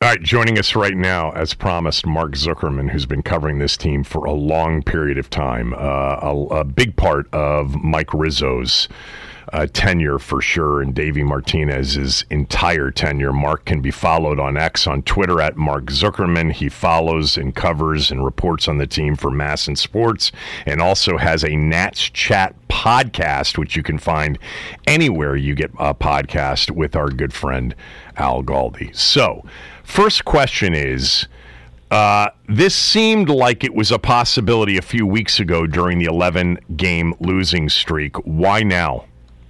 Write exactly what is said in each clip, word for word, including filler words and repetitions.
All right, joining us right now, as promised, Mark Zuckerman, who's been covering this team for a long period of time, uh, a, a big part of Mike Rizzo's uh, tenure for sure, and Davey Martinez's entire tenure. Mark can be followed on X, on Twitter at Mark Zuckerman. He follows and covers and reports on the team for MASN Sports, and also has a Nats Chat podcast, which you can find anywhere you get a podcast, with our good friend Al Galdi. So, first question is, uh, this seemed like it was a possibility a few weeks ago during the eleven-game losing streak. Why now?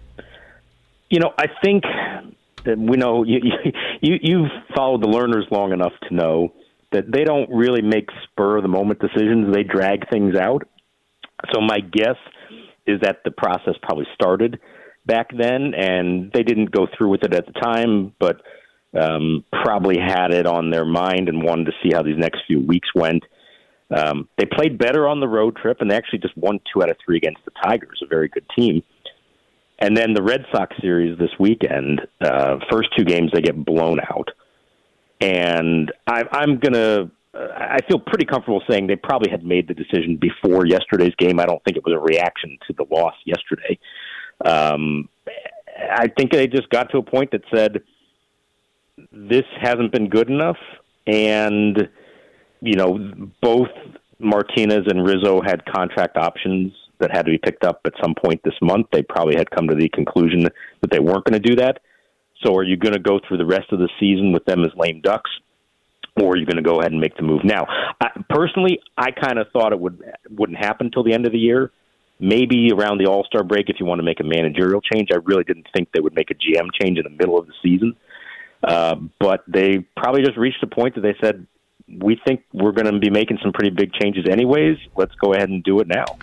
You know, I think that we know you, you, you've followed the Lerners long enough to know that they don't really make spur-of-the-moment decisions. They drag things out. So my guess is that the process probably started back then, and they didn't go through with it at the time, but um, probably had it on their mind and wanted to see how these next few weeks went. Um, they played better on the road trip, and they actually just won two out of three against the Tigers, a very good team. And then the Red Sox series this weekend, uh, first two games they get blown out. And I, I'm going to, I feel pretty comfortable saying they probably had made the decision before yesterday's game. I don't think it was a reaction to the loss yesterday. Um, I think they just got to a point that said, this hasn't been good enough. And, you know, both Martinez and Rizzo had contract options that had to be picked up at some point this month. They probably had come to the conclusion that they weren't going to do that. So are you going to go through the rest of the season with them as lame ducks, or are you going to go ahead and make the move now? I, personally, I kind of thought it would, wouldn't happen until the end of the year. Maybe around the All-Star break if you want to make a managerial change. I really didn't think they would make a G M change in the middle of the season. Uh, but they probably just reached a point that they said, we think we're going to be making some pretty big changes anyways. Let's go ahead and do it now.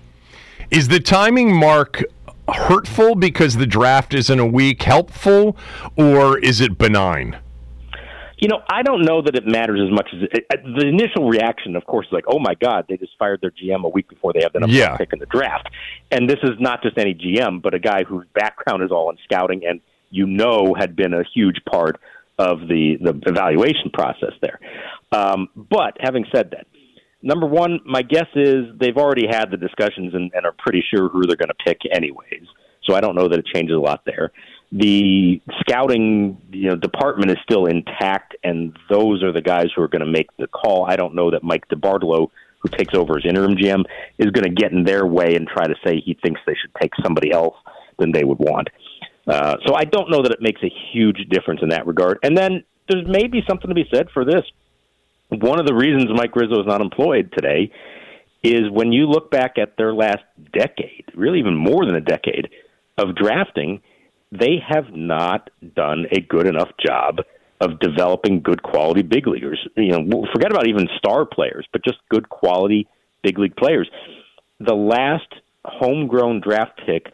Is the timing, Mark, hurtful because the draft is in a week, helpful, or is it benign? You know, I don't know that it matters as much as it, the initial reaction, of course, is like, oh, my God, they just fired their G M a week before they have the number yeah. one pick in the draft. And this is not just any G M, but a guy whose background is all in scouting and, you know, had been a huge part of the, the evaluation process there. Um, but having said that, number one, my guess is they've already had the discussions and, and are pretty sure who they're going to pick anyways. So I don't know that it changes a lot there. The scouting, you know, department is still intact, and those are the guys who are going to make the call. I don't know that Mike DeBartolo, who takes over as interim G M, is going to get in their way and try to say he thinks they should take somebody else than they would want. Uh, so I don't know that it makes a huge difference in that regard. And then there's maybe something to be said for this. One of the reasons Mike Rizzo is not employed today is when you look back at their last decade, really even more than a decade, of drafting, they have not done a good enough job of developing good quality big leaguers. You know, forget about even star players, but just good quality big league players. The last homegrown draft pick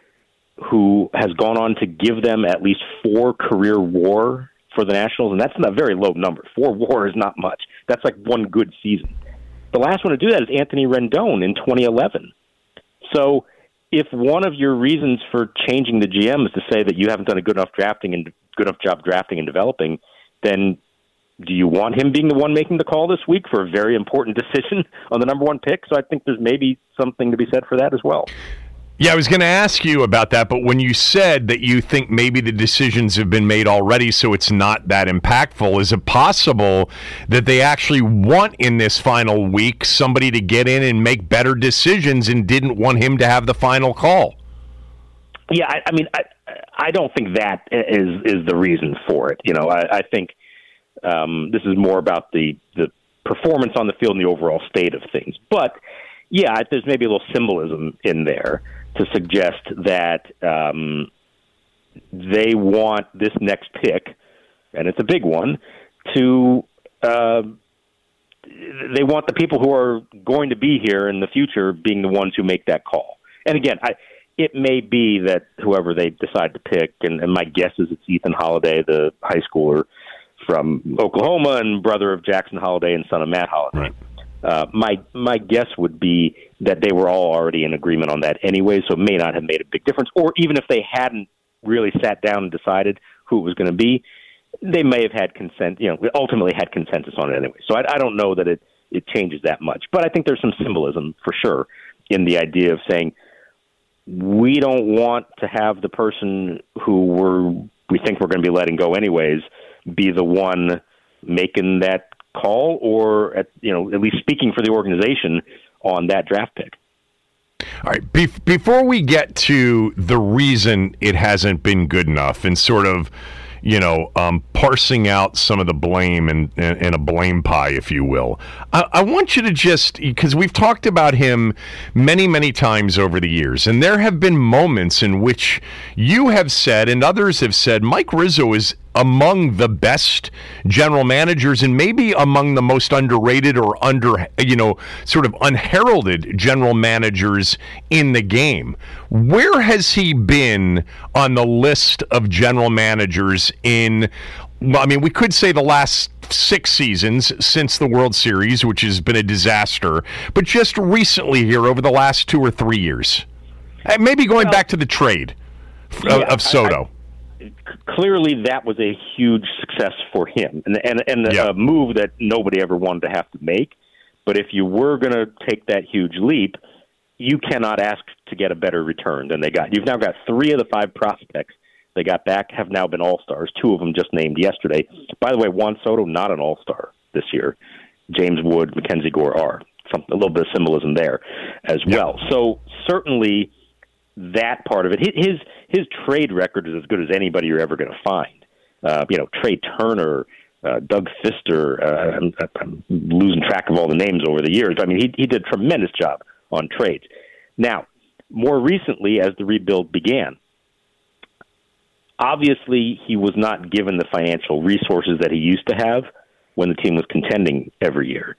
who has gone on to give them at least four career WAR for the Nationals, and that's not a very low number. Four WAR is not much. That's like one good season. The last one to do that is Anthony Rendon in twenty eleven. So if one of your reasons for changing the G M is to say that you haven't done a good enough drafting and good enough job drafting and developing, then do you want him being the one making the call this week for a very important decision on the number one pick? So I think there's maybe something to be said for that as well. Yeah, I was going to ask you about that, but when you said that you think maybe the decisions have been made already, so it's not that impactful, is it possible that they actually want in this final week somebody to get in and make better decisions and didn't want him to have the final call? Yeah, I, I mean, I, I don't think that is is the reason for it. You know, I, I think um, this is more about the, the performance on the field and the overall state of things. But, yeah, there's maybe a little symbolism in there to suggest that um, they want this next pick, and it's a big one, to uh, they want the people who are going to be here in the future being the ones who make that call. And again, I, it may be that whoever they decide to pick, and, and my guess is it's Ethan Holiday, the high schooler from Oklahoma and brother of Jackson Holiday and son of Matt Holiday. Right. Uh, my my guess would be that they were all already in agreement on that anyway, so it may not have made a big difference. Or even if they hadn't really sat down and decided who it was going to be, they may have had consent, you know, ultimately had consensus on it anyway. So I, I don't know that it, it changes that much. But I think there's some symbolism for sure in the idea of saying we don't want to have the person who we're, we think we're going to be letting go anyways be the one making that call or, at, you know, at least speaking for the organization on that draft pick. All right. Be- before we get to the reason it hasn't been good enough and sort of, you know, um, parsing out some of the blame and, and, and a blame pie, if you will, I, I want you to just, because we've talked about him many, many times over the years, and there have been moments in which you have said and others have said Mike Rizzo is among the best general managers and maybe among the most underrated or under, you know, sort of unheralded general managers in the game. Where has he been on the list of general managers in, I mean, we could say the last six seasons since the World Series, which has been a disaster, but just recently here over the last two or three years? Maybe going well, back to the trade of, yeah, of Soto. I, I, Clearly, that was a huge success for him, and and and yeah. a move that nobody ever wanted to have to make. But if you were going to take that huge leap, you cannot ask to get a better return than they got. You've now got three of the five prospects they got back have now been all-stars. Two of them just named yesterday. By the way, Juan Soto not an all-star this year. James Wood, Mackenzie Gore are. Some, a little bit of symbolism there as yeah. well. So certainly that part of it, his his trade record is as good as anybody you're ever going to find. Uh, you know, Trey Turner, uh, Doug Fister. Uh, I'm, I'm losing track of all the names over the years. I mean, he he did a tremendous job on trades. Now, more recently, as the rebuild began, obviously he was not given the financial resources that he used to have when the team was contending every year,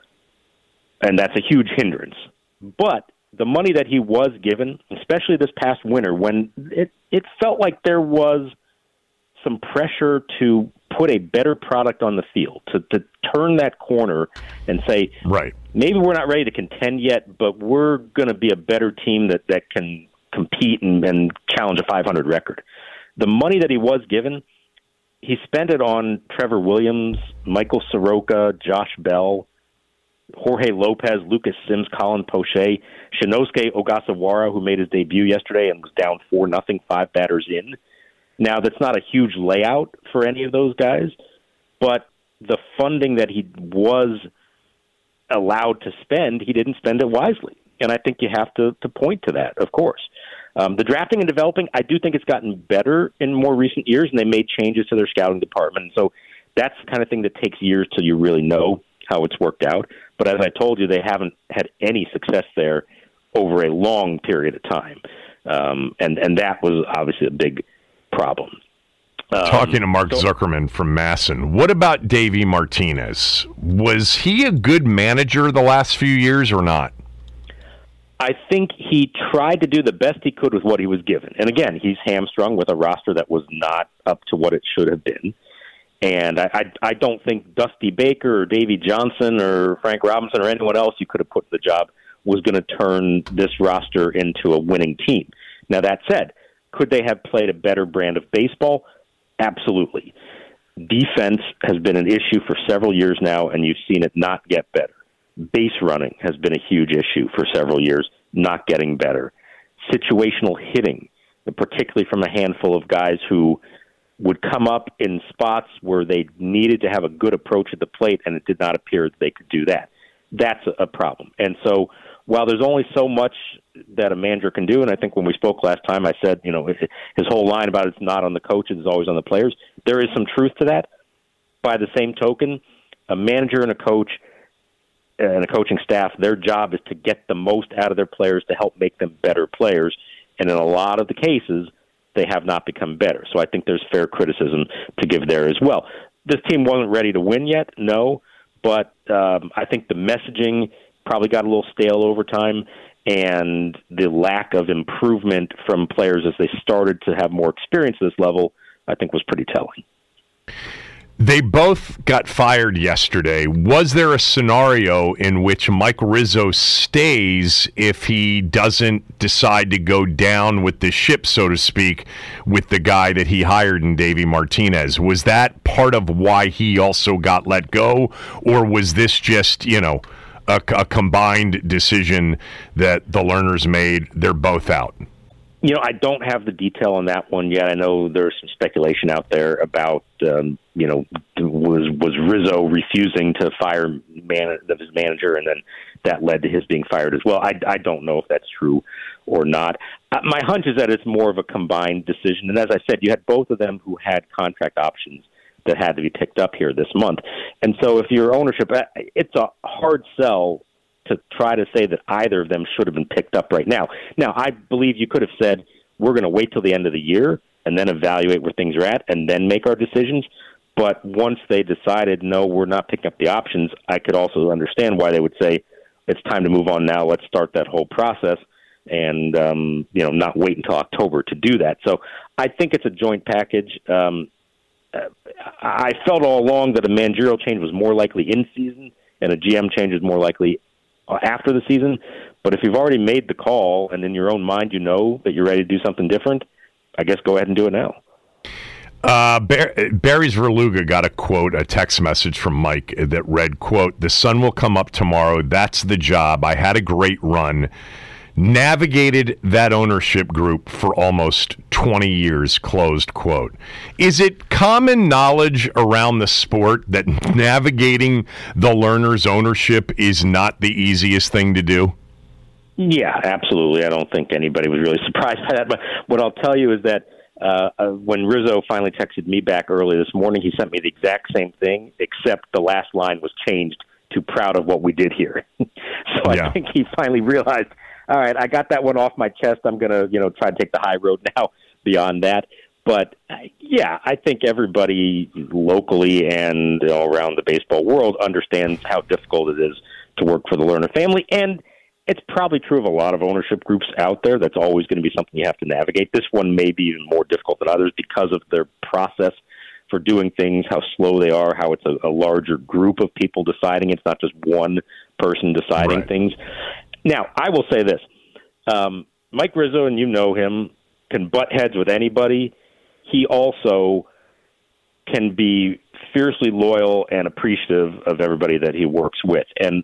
and that's a huge hindrance. But the money that he was given, especially this past winter, when it, it felt like there was some pressure to put a better product on the field, to, to turn that corner and say, right, maybe we're not ready to contend yet, but we're going to be a better team that, that can compete and, and challenge a five hundred record. The money that he was given, he spent it on Trevor Williams, Michael Soroka, Josh Bell, Jorge Lopez, Lucas Sims, Colin Poche, Shinosuke Ogasawara, who made his debut yesterday and was down four nothing, five batters in. Now, that's not a huge layout for any of those guys, but the funding that he was allowed to spend, he didn't spend it wisely. And I think you have to, to point to that, of course. Um, the drafting and developing, I do think it's gotten better in more recent years, and they made changes to their scouting department. So that's the kind of thing that takes years till you really know how it's worked out. But as I told you, they haven't had any success there over a long period of time. Um, and, and that was obviously a big problem. Um, Talking to Mark so, Zuckerman from Masson, what about Davey Martinez? Was he a good manager the last few years or not? I think he tried to do the best he could with what he was given. And again, he's hamstrung with a roster that was not up to what it should have been. And I, I, I don't think Dusty Baker or Davey Johnson or Frank Robinson or anyone else you could have put in the job was going to turn this roster into a winning team. Now, that said, could they have played a better brand of baseball? Absolutely. Defense has been an issue for several years now, and you've seen it not get better. Base running has been a huge issue for several years, not getting better. Situational hitting, particularly from a handful of guys who would come up in spots where they needed to have a good approach at the plate, and it did not appear that they could do that. That's a problem. And so while there's only so much that a manager can do, and I think when we spoke last time, I said, you know, his whole line about it's not on the coaches, it's always on the players. There is some truth to that. By the same token, a manager and a coach and a coaching staff, their job is to get the most out of their players to help make them better players. And in a lot of the cases, they have not become better. So I think there's fair criticism to give there as well. This team wasn't ready to win yet, no, but um, I think the messaging probably got a little stale over time, and the lack of improvement from players as they started to have more experience at this level, I think was pretty telling. They both got fired yesterday. Was there a scenario in which Mike Rizzo stays if he doesn't decide to go down with the ship, so to speak, with the guy that he hired in Davey Martinez? Was that part of why he also got let go, or was this just, you know, a, a combined decision that the Lerners made? They're both out. You know, I don't have the detail on that one yet. I know there's some speculation out there about, um, you know, was was Rizzo refusing to fire man, his manager, and then that led to his being fired as well. I, I don't know if that's true or not. Uh, my hunch is that it's more of a combined decision. And as I said, you had both of them who had contract options that had to be picked up here this month. And so if your ownership, it's a hard sell to try to say that either of them should have been picked up right now. Now, I believe you could have said, we're going to wait till the end of the year and then evaluate where things are at and then make our decisions. But once they decided, no, we're not picking up the options, I could also understand why they would say, it's time to move on now. Let's start that whole process and, um, you know, not wait until October to do that. So I think it's a joint package. Um, I felt all along that a managerial change was more likely in season and a G M change is more likely after the season. But if you've already made the call and in your own mind you know that you're ready to do something different, I guess go ahead and do it now. Uh, Bar- Barry's Verluga got a quote, a text message from Mike that read, quote, "The sun will come up tomorrow. That's the job. I had a great run. Navigated that ownership group for almost twenty years," closed quote. Is it common knowledge around the sport that navigating the Lerners' ownership is not the easiest thing to do? Yeah, absolutely. I don't think anybody was really surprised by that. But what I'll tell you is that uh, uh, when Rizzo finally texted me back early this morning, he sent me the exact same thing, except the last line was changed to "proud of what we did here." So yeah. I think he finally realized, all right, I got that one off my chest. I'm going to, you know, try to take the high road now beyond that. But, yeah, I think everybody locally and you know, around the baseball world understands how difficult it is to work for the Lerner family. And it's probably true of a lot of ownership groups out there. That's always going to be something you have to navigate. This one may be even more difficult than others because of their process for doing things, how slow they are, how it's a, a larger group of people deciding. It's not just one person deciding right. things. Now, I will say this. Um, Mike Rizzo, and you know him, can butt heads with anybody. He also can be fiercely loyal and appreciative of everybody that he works with. And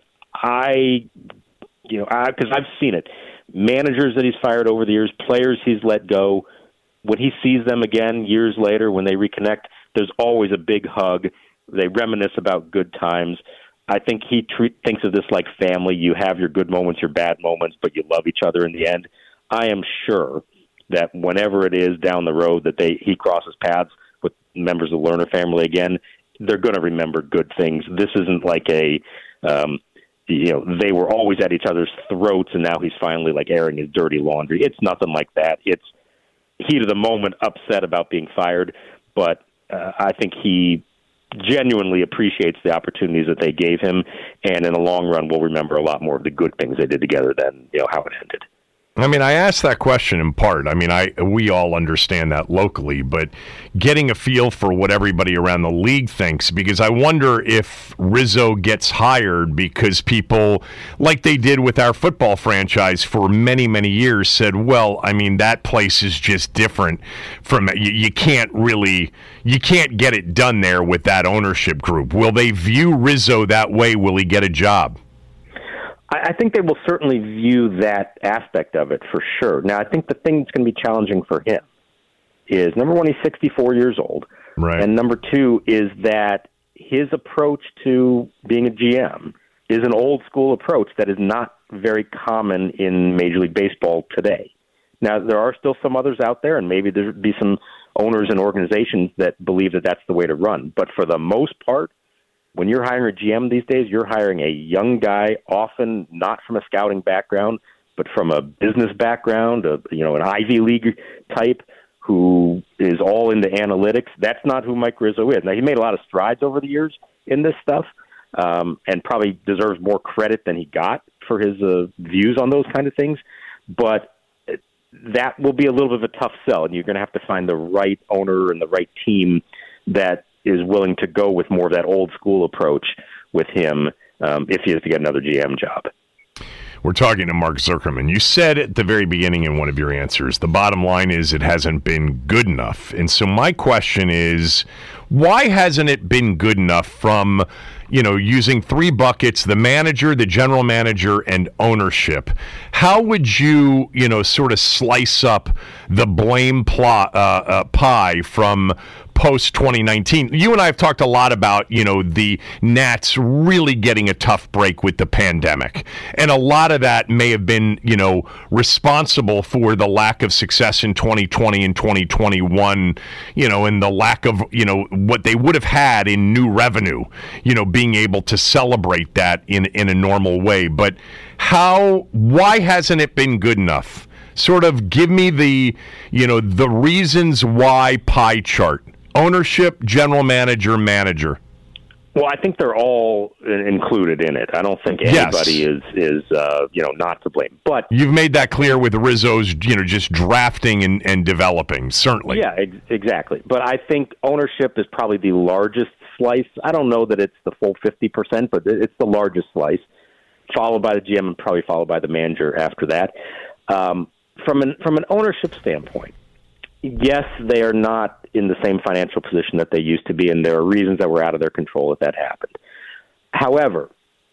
I, you know, because I've seen it. Managers that he's fired over the years, players he's let go, when he sees them again years later, when they reconnect, there's always a big hug. They reminisce about good times. I think he treat, thinks of this like family. You have your good moments, your bad moments, but you love each other in the end. I am sure that whenever it is down the road that they he crosses paths with members of the Lerner family again, they're going to remember good things. This isn't like a, um, you know, they were always at each other's throats, and now he's finally like airing his dirty laundry. It's nothing like that. It's heat of the moment, upset about being fired, but uh, I think he genuinely appreciates the opportunities that they gave him, and in the long run will remember a lot more of the good things they did together than, you know, how it ended. I mean, I asked that question in part. I mean, I we all understand that locally, but getting a feel for what everybody around the league thinks, because I wonder if Rizzo gets hired because people, like they did with our football franchise for many, many years, said, well, I mean, that place is just different from, you, you can't really, you can't get it done there with that ownership group. Will they view Rizzo that way? Will he get a job? I think they will certainly view that aspect of it for sure. Now, I think the thing that's going to be challenging for him is, number one, he's sixty-four years old. Right. And number two is that his approach to being a G M is an old-school approach that is not very common in Major League Baseball today. Now, there are still some others out there, and maybe there would be some owners and organizations that believe that that's the way to run. But for the most part, when you're hiring a G M these days, you're hiring a young guy, often not from a scouting background, but from a business background, a, you know, an Ivy League type who is all into analytics. That's not who Mike Rizzo is. Now, he made a lot of strides over the years in this stuff, um, and probably deserves more credit than he got for his uh, views on those kind of things. But that will be a little bit of a tough sell, and you're going to have to find the right owner and the right team that is willing to go with more of that old school approach with him um, if he is to get another G M job. We're talking to Mark Zuckerman. You said at the very beginning in one of your answers, the bottom line is it hasn't been good enough. And so my question is, why hasn't it been good enough from, you know, using three buckets, the manager, the general manager, and ownership? How would you, you know, sort of slice up the blame plot, uh, uh, pie from post twenty nineteen? You and I have talked a lot about, you know, the Nats really getting a tough break with the pandemic. And a lot of that may have been, you know, responsible for the lack of success in twenty twenty and twenty twenty-one, you know, and the lack of, you know, what they would have had in new revenue, you know, being able to celebrate that in, in a normal way. But how, why hasn't it been good enough? Sort of give me the, you know, the reasons why pie chart. Ownership, general manager, manager. Well, I think they're all included in it. I don't think anybody yes. is is uh, you know not to blame. But you've made that clear with Rizzo's, you know, just drafting and, and developing. Certainly, yeah, ex- exactly. But I think ownership is probably the largest slice. I don't know that it's the full fifty percent, but it's the largest slice, followed by the G M and probably followed by the manager after that. Um, from an from an ownership standpoint, yes, they are not in the same financial position that they used to be, and there are reasons that were out of their control that that happened. However,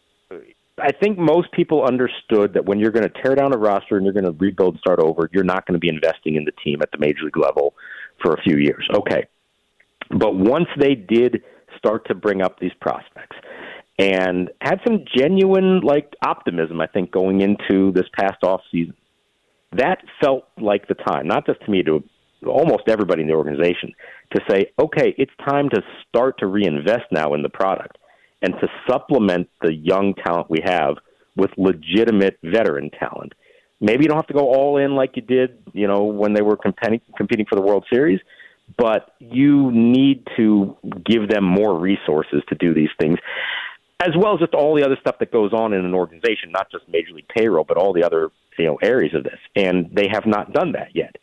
I think most people understood that when you're going to tear down a roster and you're going to rebuild, start over, you're not going to be investing in the team at the major league level for a few years. Okay. But once they did start to bring up these prospects and had some genuine, like, optimism, I think, going into this past offseason, that felt like the time, not just to me, to almost everybody in the organization, to say, okay, it's time to start to reinvest now in the product and to supplement the young talent we have with legitimate veteran talent. Maybe you don't have to go all in like you did, you know, when they were competing competing for the World Series, but you need to give them more resources to do these things, as well as just all the other stuff that goes on in an organization, not just Major League payroll, but all the other, you know, areas of this. And they have not done that yet.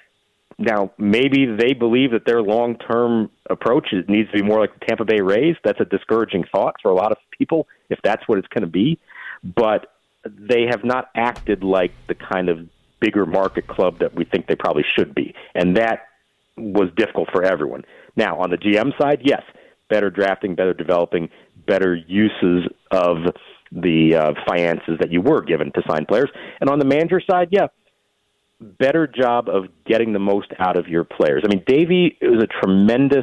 Now, maybe they believe that their long-term approach needs to be more like the Tampa Bay Rays. That's a discouraging thought for a lot of people, if that's what it's going to be. But they have not acted like the kind of bigger market club that we think they probably should be. And that was difficult for everyone. Now, on the G M side, yes, better drafting, better developing, better uses of the uh, finances that you were given to sign players. And on the manager side, yeah, better job of getting the most out of your players. I mean, Davey is a tremendous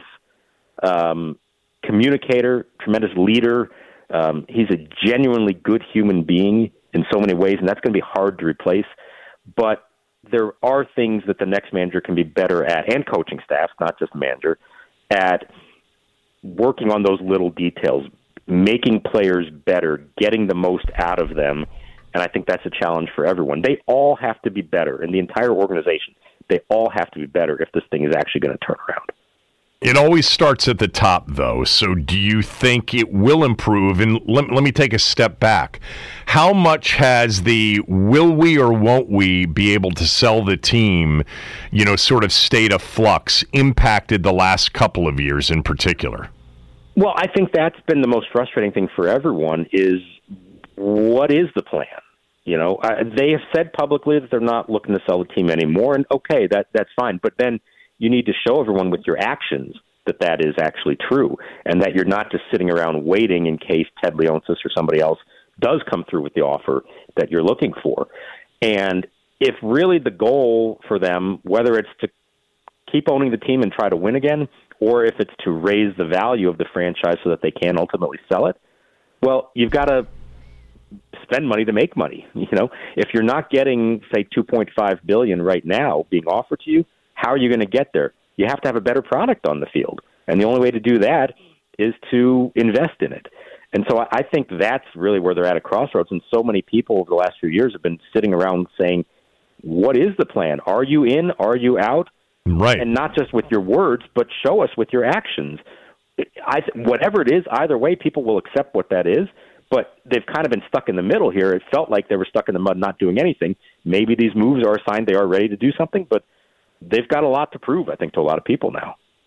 um, communicator, tremendous leader. Um, he's a genuinely good human being in so many ways, and that's going to be hard to replace. But there are things that the next manager can be better at, and coaching staff, not just manager, at working on those little details, making players better, getting the most out of them. And I think that's a challenge for everyone. They all have to be better in the entire organization. They all have to be better if this thing is actually going to turn around. It always starts at the top, though. So do you think it will improve? And let, let me take a step back. How much has the will we or won't we be able to sell the team, you know, sort of state of flux impacted the last couple of years in particular? Well, I think that's been the most frustrating thing for everyone is what is the plan? You know, I, they have said publicly that they're not looking to sell the team anymore, and okay, that that's fine. But then you need to show everyone with your actions that that is actually true, and that you're not just sitting around waiting in case Ted Leonsis or somebody else does come through with the offer that you're looking for. And if really the goal for them, whether it's to keep owning the team and try to win again, or if it's to raise the value of the franchise so that they can ultimately sell it, well, you've got to spend money to make money. You know, if you're not getting, say, two point five billion dollars right now being offered to you, how are you going to get there? You have to have a better product on the field. And the only way to do that is to invest in it. And so I think that's really where they're at a crossroads. And so many people over the last few years have been sitting around saying, what is the plan? Are you in? Are you out? Right. And not just with your words, but show us with your actions. I, whatever it is, either way, people will accept what that is. But they've kind of been stuck in the middle here. It felt like they were stuck in the mud not doing anything. Maybe these moves are a sign they are ready to do something, but they've got a lot to prove, I think, to a lot of people now.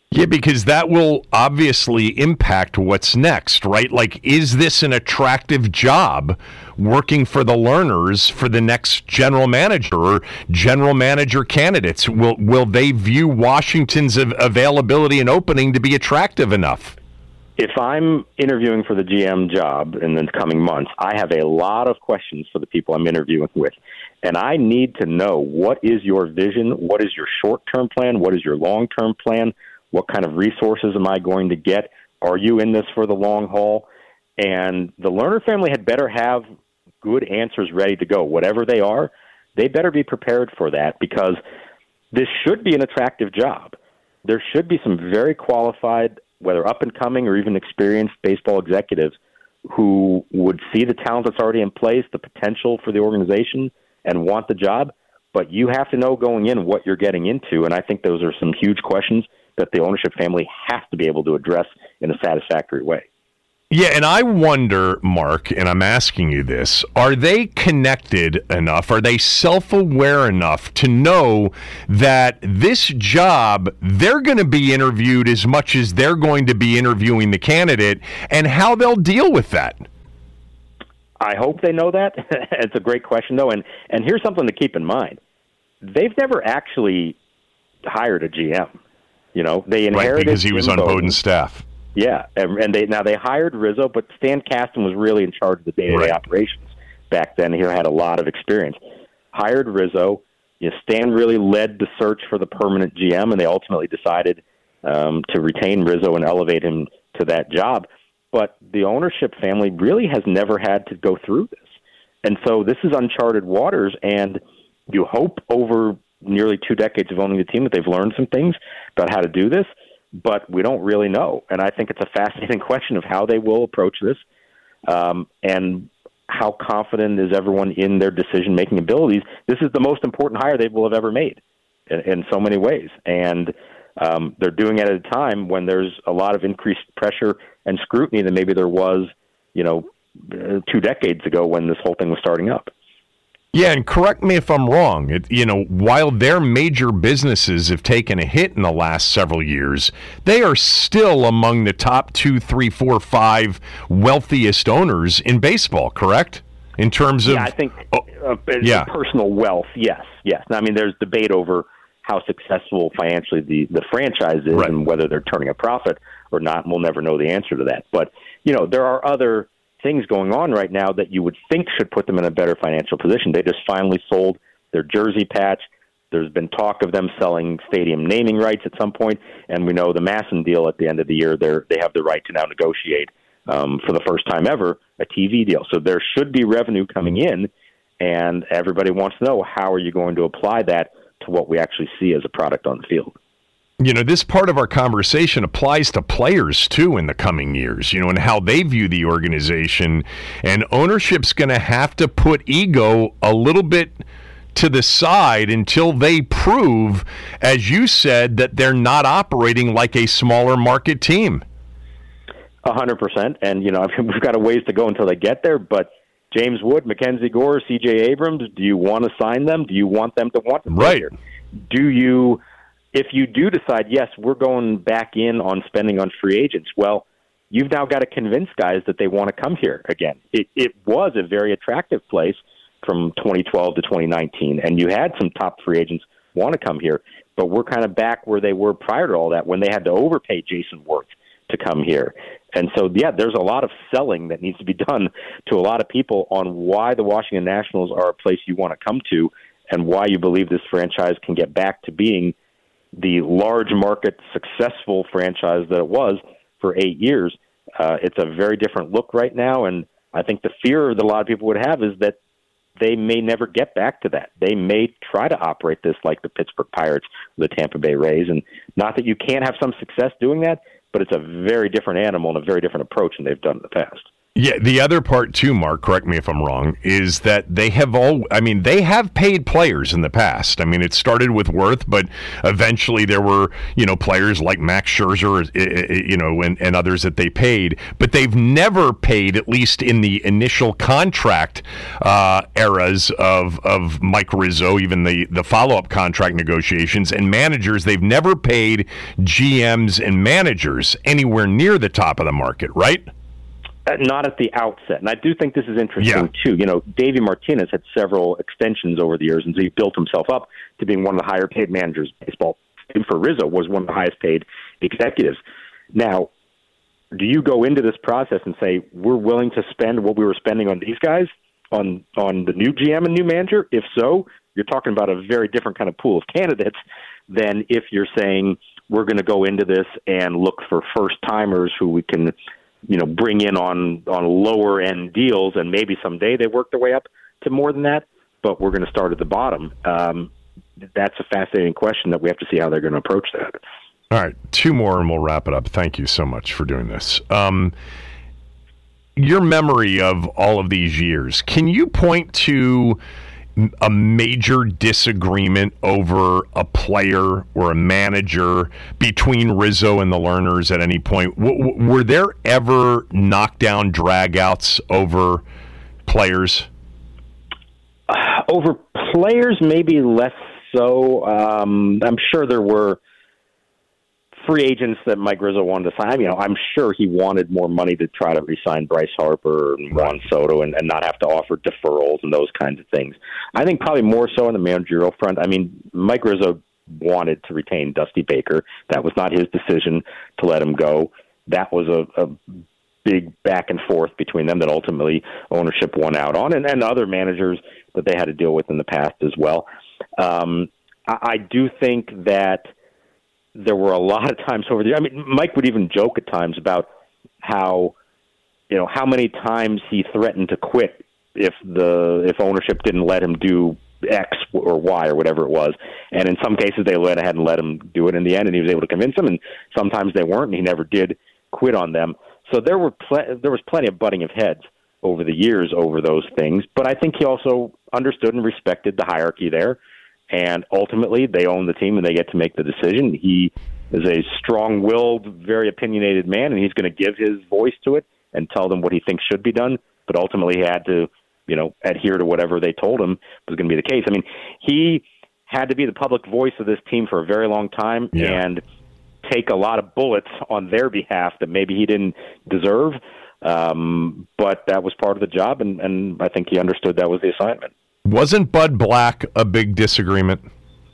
Yeah, because that will obviously impact what's next, right? Like, is this an attractive job working for the Lerners for the next general manager or general manager candidates? Will will they view Washington's av- availability and opening to be attractive enough? If I'm interviewing for the G M job in the coming months, I have a lot of questions for the people I'm interviewing with. And I need to know, what is your vision? What is your short-term plan? What is your long-term plan? What kind of resources am I going to get? Are you in this for the long haul? And the Lerner family had better have good answers ready to go. Whatever they are, they better be prepared for that, because this should be an attractive job. There should be some very qualified, whether up-and-coming or even experienced baseball executives who would see the talent that's already in place, the potential for the organization, and want the job. But you have to know going in what you're getting into, and I think those are some huge questions that the ownership family has to be able to address in a satisfactory way. Yeah, and I wonder, Mark, and I'm asking you this, are they connected enough, are they self-aware enough to know that this job, they're going to be interviewed as much as they're going to be interviewing the candidate, and how they'll deal with that? I hope they know that. It's a great question, though, and, and here's something to keep in mind. They've never actually hired a G M. You know, they inherited right, because he was Jim on Bowden. Bowden's staff. Yeah, and they now they hired Rizzo, but Stan Kasten was really in charge of the day-to-day right. operations back then. He had a lot of experience. Hired Rizzo. You know, Stan really led the search for the permanent G M, and they ultimately decided um, to retain Rizzo and elevate him to that job. But the ownership family really has never had to go through this. And so this is uncharted waters, and you hope over nearly two decades of owning the team that they've learned some things about how to do this, but we don't really know. And I think it's a fascinating question of how they will approach this, um, and how confident is everyone in their decision-making abilities. This is the most important hire they will have ever made in, in so many ways. And um, they're doing it at a time when there's a lot of increased pressure and scrutiny than maybe there was, you know, two decades ago when this whole thing was starting up. Yeah, and correct me if I'm wrong. It, you know, while their major businesses have taken a hit in the last several years, they are still among the top two, three, four, five wealthiest owners in baseball, correct? In terms of... Yeah, I think oh, uh, yeah. personal wealth, yes, yes. I mean, there's debate over how successful financially the, the franchise is, right, and whether they're turning a profit or not, and we'll never know the answer to that. But, you know, there are other things going on right now that you would think should put them in a better financial position. They just finally sold their jersey patch. There's been talk of them selling stadium naming rights at some point, and we know the Masson deal at the end of the year, they're, they have the right to now negotiate um, for the first time ever a T V deal. So there should be revenue coming in, and everybody wants to know, how are you going to apply that to what we actually see as a product on the field? You know, this part of our conversation applies to players, too, in the coming years, you know, and how they view the organization. And ownership's going to have to put ego a little bit to the side until they prove, as you said, that they're not operating like a smaller market team. A hundred percent. And, you know, we've got a ways to go until they get there. But James Wood, Mackenzie Gore, C J Abrams, do you want to sign them? Do you want them to want to play right. here? Do you... If you do decide, yes, we're going back in on spending on free agents, well, you've now got to convince guys that they want to come here again. It, it was a very attractive place from twenty twelve to twenty nineteen, and you had some top free agents want to come here, but we're kind of back where they were prior to all that, when they had to overpay Jason Wirth to come here. And so, yeah, there's a lot of selling that needs to be done to a lot of people on why the Washington Nationals are a place you want to come to, and why you believe this franchise can get back to being the large market successful franchise that it was for eight years. Uh, it's a very different look right now, and I think the fear that a lot of people would have is that they may never get back to that. They may try to operate this like the Pittsburgh Pirates or the Tampa Bay Rays, and not that you can't have some success doing that, but it's a very different animal and a very different approach than they've done in the past. Yeah, the other part too, Mark, correct me if I'm wrong, is that they have all, I mean, they have paid players in the past. I mean, it started with Wirth, but eventually there were, you know, players like Max Scherzer, you know, and, and others that they paid, but they've never paid, at least in the initial contract uh, eras of, of Mike Rizzo, even the, the follow-up contract negotiations, and managers, they've never paid G Ms and managers anywhere near the top of the market, right? Uh, not at the outset. And I do think this is interesting, yeah. too. You know, Davey Martinez had several extensions over the years, and so he built himself up to being one of the higher-paid managers in baseball. And for Rizzo, was one of the highest-paid executives. Now, do you go into this process and say, we're willing to spend what we were spending on these guys, on, on the new G M and new manager? If so, you're talking about a very different kind of pool of candidates than if you're saying, we're going to go into this and look for first-timers who we can – you know, bring in on, on lower end deals, and maybe someday they work their way up to more than that, but we're going to start at the bottom. Um, that's a fascinating question that we have to see how they're going to approach that. All right, two more and we'll wrap it up. Thank you so much for doing this. Um, your memory of all of these years, can you point to a major disagreement over a player or a manager between Rizzo and the Lerners at any point? W- w- were there ever knockdown dragouts over players? Uh, over players, maybe less so. Um, I'm sure there were free agents that Mike Rizzo wanted to sign. You know, I'm sure he wanted more money to try to re-sign Bryce Harper and Juan Soto and, and not have to offer deferrals and those kinds of things. I think probably more so on the managerial front. I mean, Mike Rizzo wanted to retain Dusty Baker. That was not his decision to let him go. That was a, a big back and forth between them that ultimately ownership won out on, and, and other managers that they had to deal with in the past as well. Um, I, I do think that there were a lot of times over the years. I mean, Mike would even joke at times about how, you know, how many times he threatened to quit if the if ownership didn't let him do X or Y or whatever it was. And in some cases, they went ahead and let him do it in the end, and he was able to convince them. And sometimes they weren't, and he never did quit on them. So there were pl- there was plenty of butting of heads over the years over those things. But I think he also understood and respected the hierarchy there. And ultimately, they own the team, and they get to make the decision. He is a strong-willed, very opinionated man, and he's going to give his voice to it and tell them what he thinks should be done. But ultimately, he had to, you know, adhere to whatever they told him was going to be the case. I mean, he had to be the public voice of this team for a very long time, yeah. and take a lot of bullets on their behalf that maybe he didn't deserve. Um, but that was part of the job, and, and I think he understood that was the assignment. Wasn't Bud Black a big disagreement?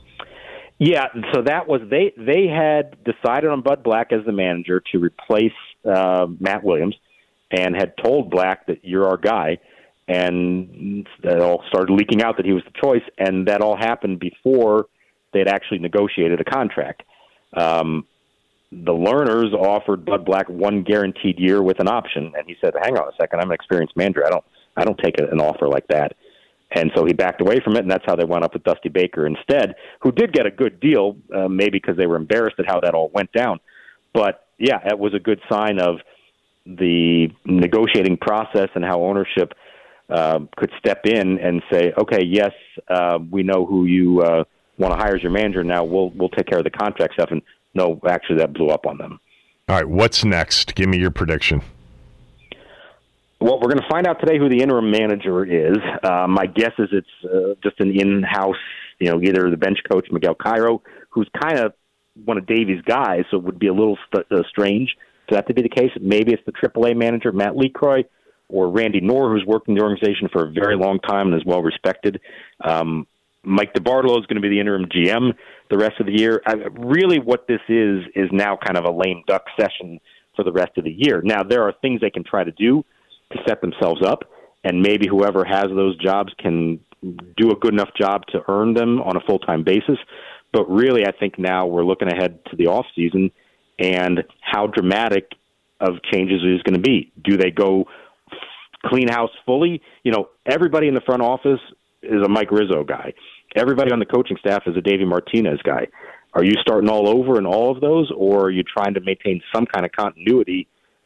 Yeah, so that was they. They had decided on Bud Black as the manager to replace uh, Matt Williams, and had told Black that you're our guy, and that all started leaking out that he was the choice, and that all happened before they'd actually negotiated a contract. Um, the Lerners offered Bud Black one guaranteed year with an option, and he said, "Hang on a second, I'm an experienced manager. I don't, I don't take an offer like that." And so he backed away from it, and that's how they went up with Dusty Baker instead, who did get a good deal, uh, maybe because they were embarrassed at how that all went down. But, yeah, it was a good sign of the negotiating process and how ownership uh, could step in and say, okay, yes, uh, we know who you uh, want to hire as your manager. Now we'll we'll take care of the contract stuff. And, no, actually, that blew up on them. All right, what's next? Give me your prediction. Well, we're going to find out today who the interim manager is. Uh, my guess is it's uh, just an in-house, you know, either the bench coach, Miguel Cairo, who's kind of one of Davey's guys, so it would be a little st- uh, strange for that to be the case. Maybe it's the triple A manager, Matt Lecroy, or Randy Knorr, who's worked in the organization for a very long time and is well-respected. Um, Mike DeBartolo is going to be the interim G M the rest of the year. I, really what this is is now kind of a lame duck session for the rest of the year. Now, there are things they can try to do to set themselves up, and maybe whoever has those jobs can do a good enough job to earn them on a full-time basis. But really, I think now we're looking ahead to the off-season and how dramatic of changes is going to be. Do they go clean house fully? You know, everybody in the front office is a Mike Rizzo guy. Everybody on the coaching staff is a Davey Martinez guy. Are you starting all over in all of those, or are you trying to maintain some kind of continuity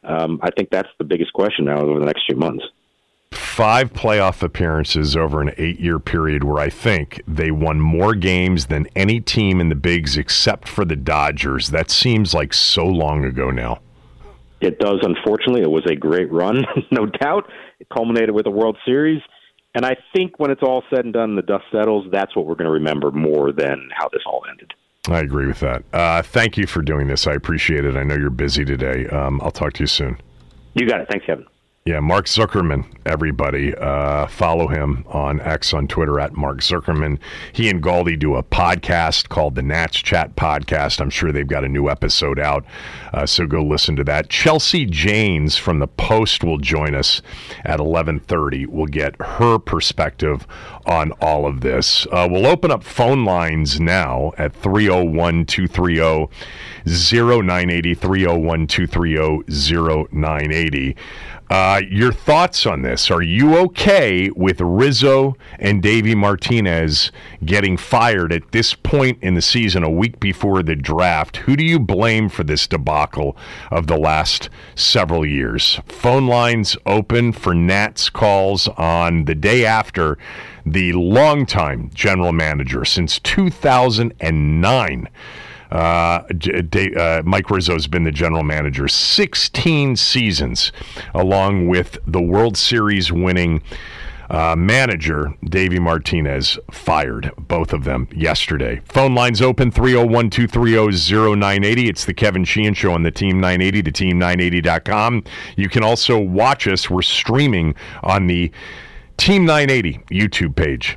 Um, I think that's the biggest question now over the next few months. Five playoff appearances over an eight-year period where I think they won more games than any team in the bigs except for the Dodgers. That seems like so long ago now. It does, unfortunately. It was a great run, no doubt. It culminated with a World Series. And I think when it's all said and done, the dust settles, that's what we're going to remember more than how this all ended. I agree with that. Uh, thank you for doing this. I appreciate it. I know you're busy today. Um, I'll talk to you soon. You got it. Thanks, Kevin. Yeah, Mark Zuckerman, everybody. Uh, follow him on X, on Twitter, at Mark Zuckerman. He and Galdi do a podcast called the Nats Chat Podcast. I'm sure they've got a new episode out, uh, so go listen to that. Chelsea Janes from the Post will join us at eleven thirty. We'll get her perspective on all of this. Uh, we'll open up phone lines now at three oh one, two three oh, oh nine eight oh, three oh one, two three oh, oh nine eight oh. Uh, your thoughts on this? Are you okay with Rizzo and Davey Martinez getting fired at this point in the season, a week before the draft? Who do you blame for this debacle of the last several years? Phone lines open for Nats calls on the day after the longtime general manager since two thousand nine. Uh, uh, Mike Rizzo's been the general manager sixteen seasons, along with the World Series winning uh, manager, Davey Martinez, fired, both of them, yesterday. Phone lines open, three oh one, two three oh, oh nine eight oh. It's the Kevin Sheehan Show on the Team nine eighty, the team nine eighty dot com. You can also watch us. We're streaming on the Team nine eighty YouTube page.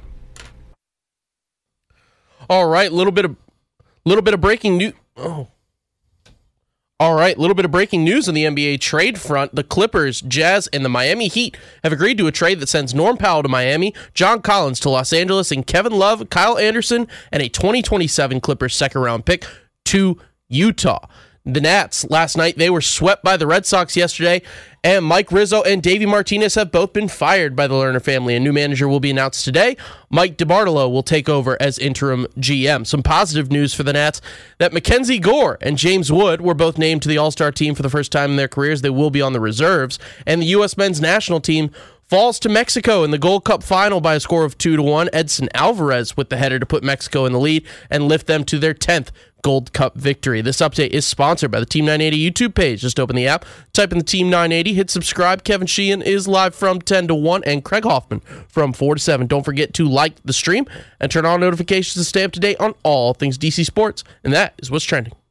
All right, a little bit of Little bit of breaking news. Oh. All right, a little bit of breaking news on the N B A trade front. The Clippers, Jazz, and the Miami Heat have agreed to a trade that sends Norm Powell to Miami, John Collins to Los Angeles, and Kevin Love, Kyle Anderson, and a twenty twenty-seven Clippers second-round pick to Utah. The Nats, last night, they were swept by the Red Sox yesterday, and Mike Rizzo and Davey Martinez have both been fired by the Lerner family. A new manager will be announced today. Mike DiBartolo will take over as interim G M. Some positive news for the Nats, that Mackenzie Gore and James Wood were both named to the All-Star team for the first time in their careers. They will be on the reserves, and the U S men's national team falls to Mexico in the Gold Cup final by a score of two to one. Edson Alvarez with the header to put Mexico in the lead and lift them to their tenth Gold Cup victory. This update is sponsored by the Team nine eighty YouTube page. Just open the app, type in the Team nine eighty, hit subscribe. Kevin Sheehan is live from ten to one, and Craig Hoffman from four to seven. Don't forget to like the stream and turn on notifications to stay up to date on all things D C sports, and that is what's trending.